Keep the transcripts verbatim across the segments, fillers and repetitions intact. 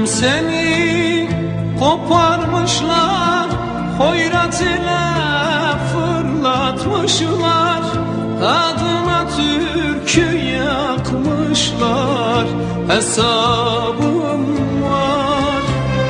seni koparmışlar, hoyrat ile fırlatmışlar, adına türkü yakmışlar, hesabım var.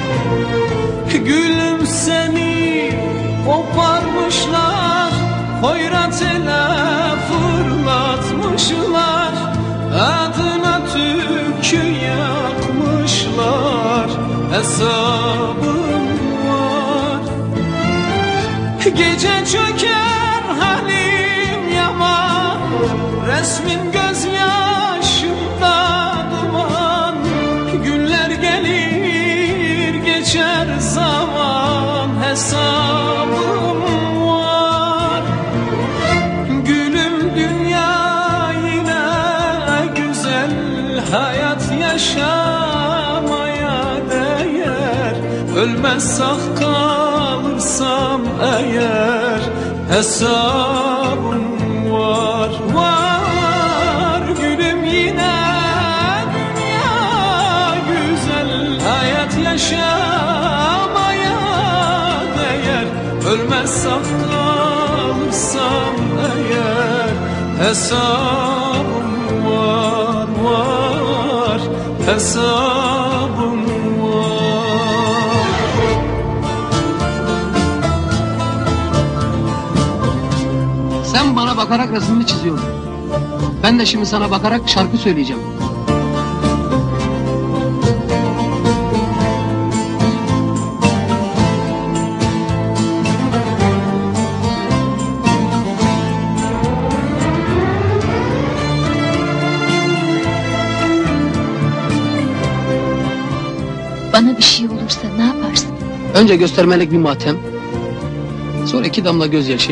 Gülüm seni koparmışlar, hoyrat ile fırlatmışlar, adına türkü yakmışlar, hesabım var. Gece çöker halim yaman, resmin gözyaşımda duman, günler gelir geçer zaman, hesabım var. Gülüm dünya yine güzel, hayat yaşamaya değer, ölmez sağ kalırsam eğer, hesabım var, var. Gülüm yine dünya güzel, hayat yaşamaya değer, ölmez sağ kalırsam eğer, hesabım var, var, hesabım var. Sen bana bakarak resmini çiziyordun. Ben de şimdi sana bakarak şarkı söyleyeceğim. Bana bir şey olursa ne yaparsın? Önce göstermelik bir matem, sonra iki damla gözyaşı.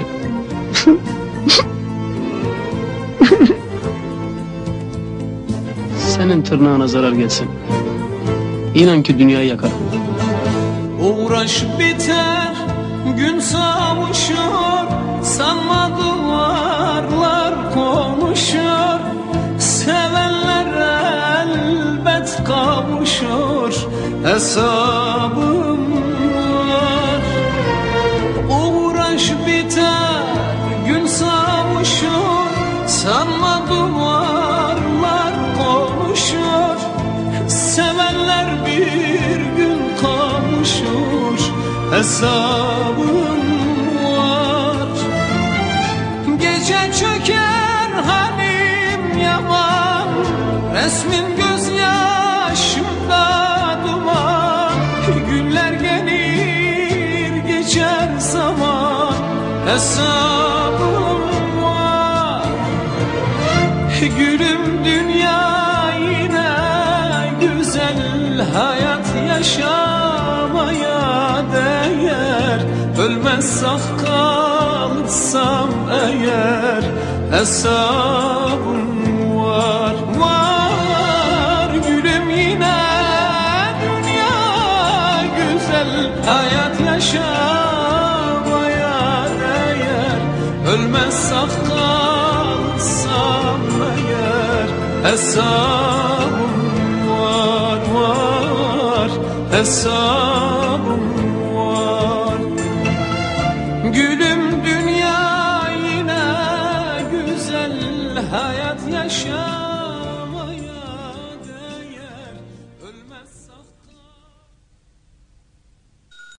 Senin tırnağına zarar gelsin, İnan ki dünyayı yakarım. Uğraş biter, gün savuşur, sanma duvarlar konuşur, sevenler elbet kavuşur, hesabım var. Uğraş biter, gün savuşur, sanma duvarlar konuşur, sevenler bir gün kavuşur, hesabım var. Gece çöker halim yaman, resmin gözyaşımda duman, günler gelir geçer zaman, hesabım var. Gülüm dünya yine güzel, hayat yaşamaya değer, ölmez sağ kalırsam eğer, hesabım var, var. Gülüm yine dünya güzel, hayat yaşamaya değer, ölmez sağ kalırsam eğer, hesabım var, var, hesabım var. Gülüm dünya yine güzel, hayat yaşa